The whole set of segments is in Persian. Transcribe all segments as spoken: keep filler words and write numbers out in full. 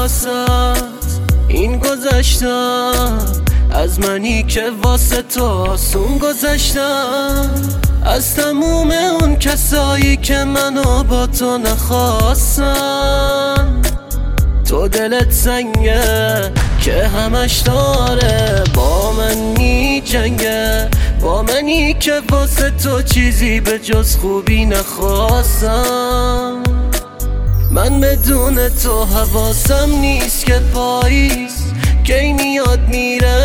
واسط این گذشتم، از منی که واسه تو آسون گذشتم، از تموم اون کسایی که منو با تو نخواستن. تو دلت سنگه که همش داره با من می جنگه، با منی که واسه تو چیزی به جز خوبی نخواستم. من بدون تو حواسم نیست که پاییز کی میاد میره،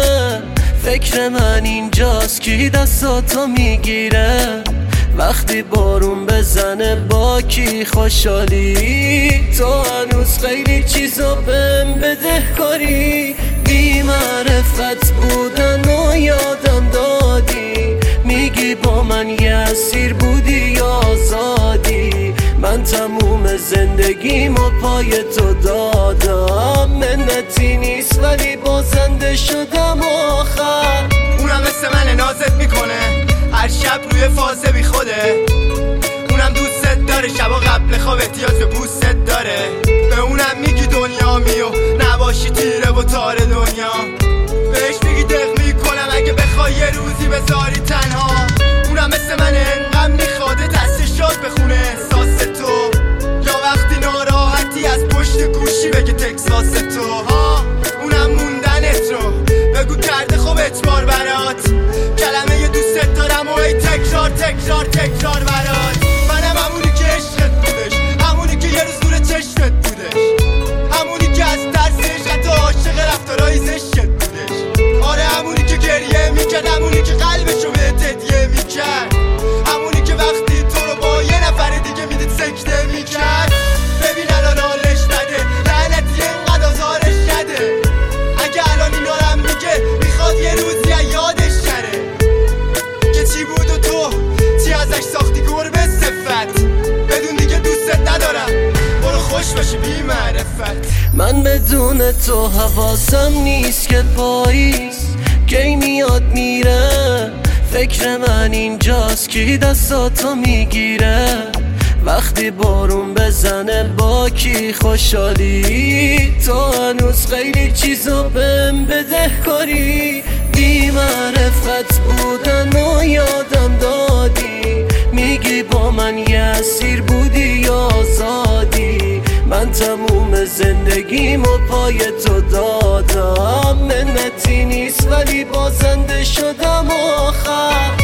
فکر من اینجاست کی دستاتو میگیره. وقتی بارون بزنه با کی خوشحالی، تو هنوز خیلی چیزا بهم بده کاری. بی معرفت بودن و یادم دادی، میگی با من یه اسیر بودی یا آزادی. من تموم زندگیمو پای تو دادم، منتی نیست ولی بازنده شدم آخر. اونم مثل من نازت میکنه، هر شب روی فازه بی خوده. اونم دوستت داره، شبا قبل خواب احتیاج به بوست داره. به اونم میگی دنیا میو نباشی تیره و تاره دنیا. بهش میگی دق میکنم اگه بخوای یه روزی بذاری تنها. اونم مثل من انقم میخواده دستشات بخونه احساس تو، یا وقتی ناراحتی از پشت گوشی بگه تکساس تو ها. اونم موندنت رو بگو کرده خوب اجبار برات، کلمه یه دوست دارم و ای تکرار تکرار تکرار برات. منم همونی که عشقت بودش، همونی که یه روز دور چشمت بودش، همونی که از ترسش حتی عاشق رفتارهای زشتت بودش. آره همونی که گریه میکرد، همونی که قلبشو بهت هدیه میکرد، همونی که وقتی تو رو با یه نفر دیگه میدید سکته میکرد. ببین الان حالش نده، لعنتی اینقدر آزارش نده. اگه الان اینا رو هم میگه میخواد یه روزی یادش نره که چی بود و تو چی ازش ساختی گربه صفت. بدون دیگه دوستت ندارم، برو خوش باشی بی معرفت. من بدون تو حواسم نیست که پاییز کی میاد میره، فکر من اینجاست کی دستاتو میگیره. وقتی بارون بزنه با کی خوشحالی، تو هنوز خیلی چیزا بهم بده کاری. بی معرفت بودن و یادم دادی، میگی با من یه اسیر بودی یا آزادی. من تموم زندگیمو پای تو دادم، منتی نیست ولی بازنده شدم آخر.